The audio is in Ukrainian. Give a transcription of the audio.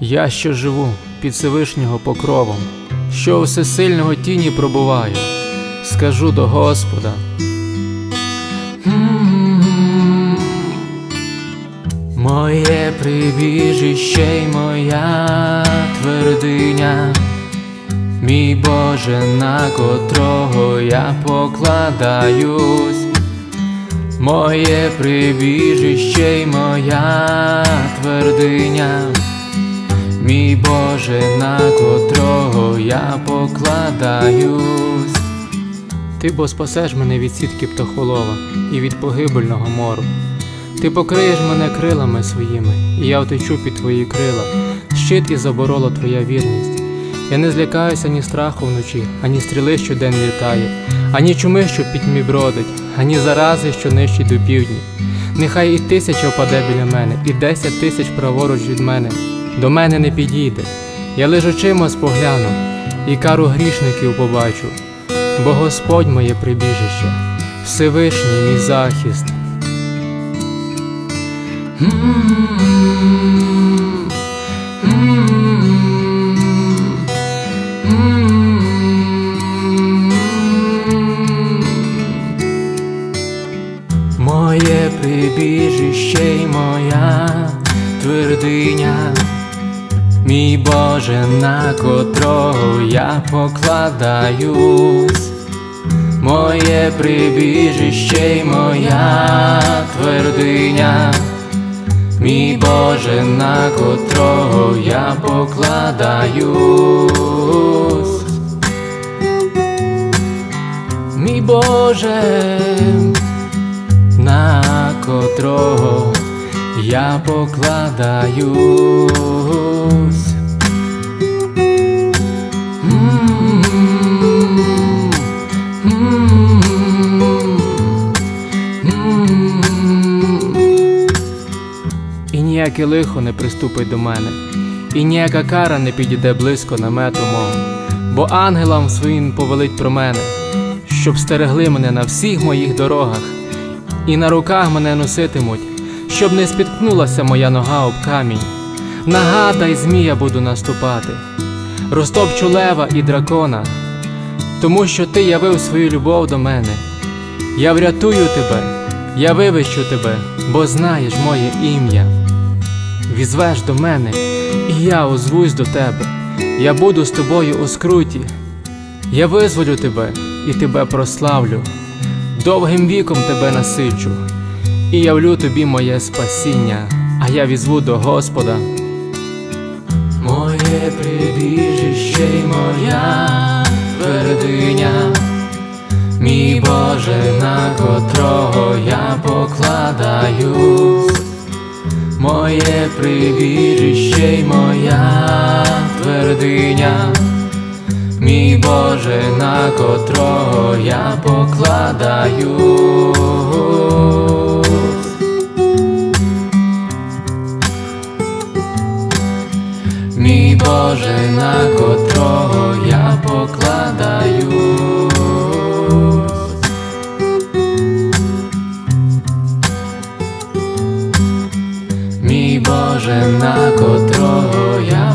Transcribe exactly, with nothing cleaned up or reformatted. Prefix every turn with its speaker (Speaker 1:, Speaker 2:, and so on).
Speaker 1: Я, що живу під Всевишнього покровом, що у всесильного тіні пробуваю, скажу до Господа. Моє прибіжище й моя твердиня, мій Боже, на котрого я покладаюсь. Моє прибіжище й моя твердиня, мій Боже, на котрого я покладаюсь. Ти бо спасеш мене від сітки птахолова і від погибельного мору. Ти покриєш мене крилами своїми, і я втечу під твої крила. Щит і заборола твоя вірність. Я не злякаюся ні страху вночі, ані стріли, що день літає, ані чуми, що пітьмі бродить, ані зарази, що нищить до півдні. Нехай і тисяча впаде біля мене, і десять тисяч праворуч від мене. До мене не підійде. Я лиш очима спогляну, і кару грішників побачу. Бо Господь моє прибіжище, Всевишній мій захист. Моє прибіжище й моя твердиня, мій Боже, на котрого я покладаюсь. Моє прибіжище й моя твердиня, мій Боже, на котрого я покладаюсь. Мій Боже, на котрого я покладаюсь. І ніяке лихо не приступить до мене, і ніяка кара не підійде близько намету мого, бо ангелам своїм повелить про мене, щоб стерегли мене на всіх моїх дорогах, і на руках мене носитимуть, щоб не спіткнулася моя нога об камінь. На гада й змія буду наступати, розтопчу лева і дракона, тому що ти явив свою любов до мене. Я врятую тебе, я вивищу тебе, бо знаєш моє ім'я. Візвеш до мене, і я озвусь до тебе. Я буду з тобою у скруті. Я визволю тебе і тебе прославлю. Довгим віком тебе насичу і явлю тобі моє спасіння, а я візву до Господа. Моє прибіжище й моя твердиня, мій Боже, на котрого я покладаюсь. Моє прибіжище й моя твердиня, мій Боже, на котрого я покладаюсь. Мій Боже, на котрого я покладаюсь. Мій Боже, на котрого я